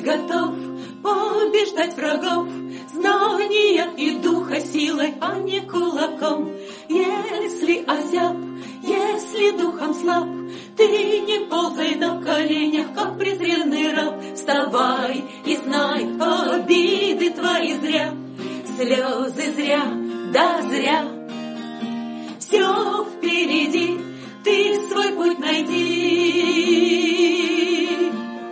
готов побеждать врагов, знания и духа силой, а не кулаком. Если озяб, если духом слаб, ты не ползай на коленях, как презренный раб. Вставай и знай, обиды твои зря, слезы зря, да зря. Все впереди, ты свой путь найди.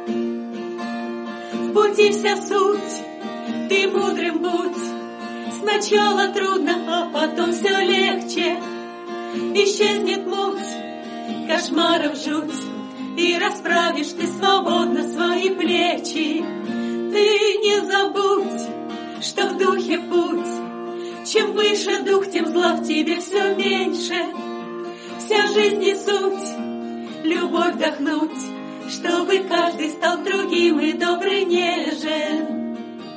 В пути вся суть, ты мудрым будь. Сначала трудно, а потом все легче. Исчезнет муть, кошмаров жуть, и расправишь ты свободно свои плечи. Ты не забудь, что в духе путь. Чем выше дух, тем зла в тебе все меньше. Вся жизнь и суть, любовь вдохнуть, чтобы каждый стал другим и добрый, нежен.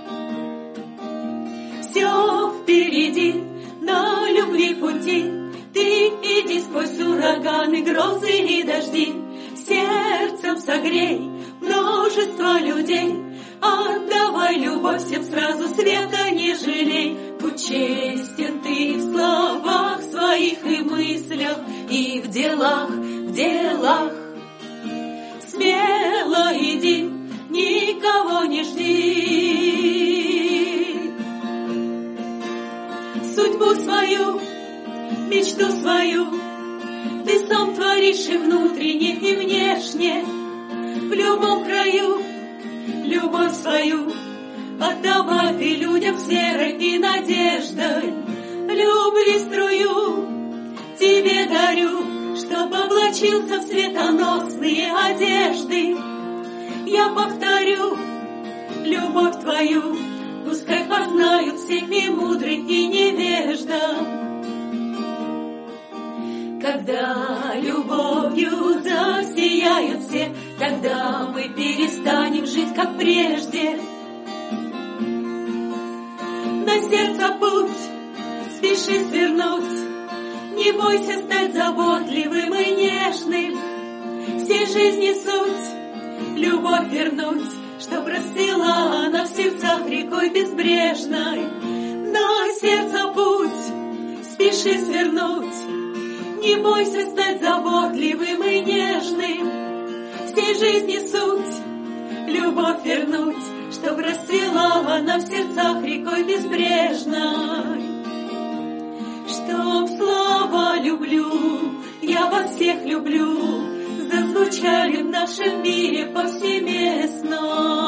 Все впереди, на любви пути. Ты иди сквозь ураганы, грозы и дожди. Сердцем согрей множество людей. Отдавай любовь всем сразу, света не жалей. Будь честен ты в словах своих и мыслях, и в делах, в делах. Смело иди, никого не жди. Судьбу свою, мечту свою ты сам творишь и внутренне, и внешне. В любом краю любовь свою отдавай ты людям с верой и надеждой. Любви струю тебе дарю, чтоб облачился в светоносные одежды. Я повторю любовь твою, пускай познают все и мудрый, и невежда. Когда любовью засияют все, тогда мы перестанем жить, как прежде. На сердце путь спеши свернуть, не бойся стать заботливым и нежным. Всей жизни суть любовь вернуть, чтоб расцвела она в сердцах рекой безбрежной. На сердце путь спеши свернуть, не бойся стать заботливым и нежным. Всей жизни суть любовь вернуть, чтоб расцвела она в сердцах рекой безбрежной. Чтоб слова люблю, я вас всех люблю, зазвучали в нашем мире повсеместно.